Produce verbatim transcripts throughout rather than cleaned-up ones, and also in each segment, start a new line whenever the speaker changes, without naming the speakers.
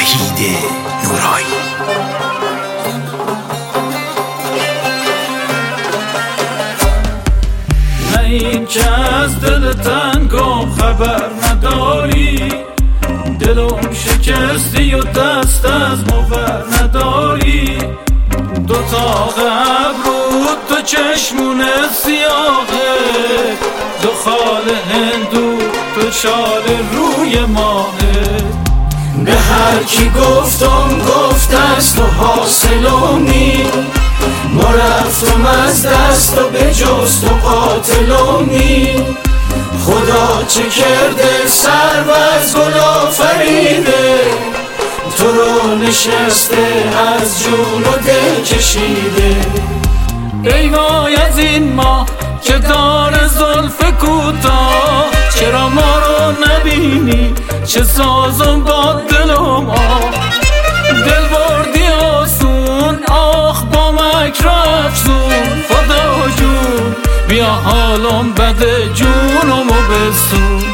وحید نورایی.
نه این که از دل تنگم خبر نداری، دلم شکستی و دست از مور نداری. دو تا ابرو دو چشمون سیاهه، دو خال هندو دو شال روی ماهه.
به هر کی گفتم گفت است و حاصلم نی، ما رفتم از دست و به جست و قاتلم نی. خدا چه کرده سرو از گل آفریده، تو رو نشسته از جون و دل کشیده.
ای وای از این ماه که دار زلف کوتاه، چرا ما رو نبینی چه سازم با دلم آه. دل بردی آسون آخ با مکر افزون، خدا جون بیا حالم بده جونمو بسون.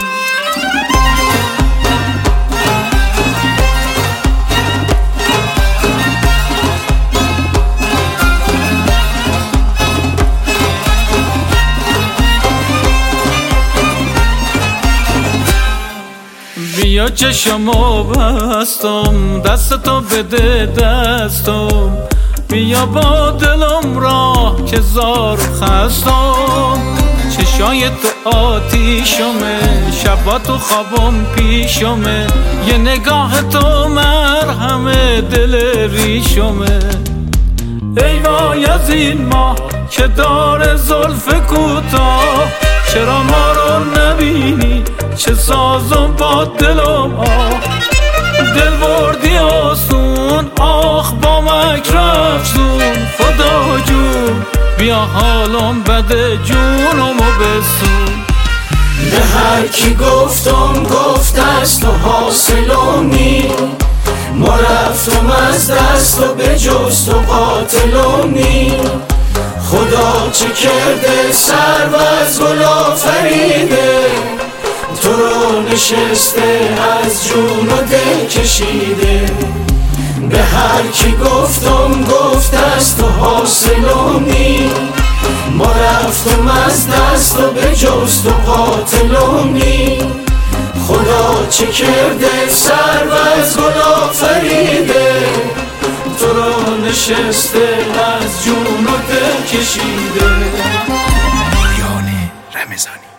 بیا چشمو بستم دستتو بده دستم، بیا با دلم راه که زار خستم. چشای تو آتیشمه شبا تو خوابم پیشمه، یه نگاه تو مرهمه دل ریشمه. ای وای از این ماه که داره زلف کوتاه، چرا ما رو نبینی چه سازم با دلم آه. دل بردی آسون آخ با مکر افزون، خدا جون بیا حالم بده جونمو بسون.
به هر کی گفتم گفت است و حاصلم نی، ما رفتم از دست و به جست و قاتلم نی. خدا چه کرده سرو از گل آفریده، تو رو نشسته از جون و دل کشیده. به هر کی گفتم گفت است و حاصلم نی، ما رفتم از دست و به جست و قاتلم نی. خدا چه کرده سرو از گل آفریده، تو رو نشسته از جون و دل کشیده.
پایان رمضانی.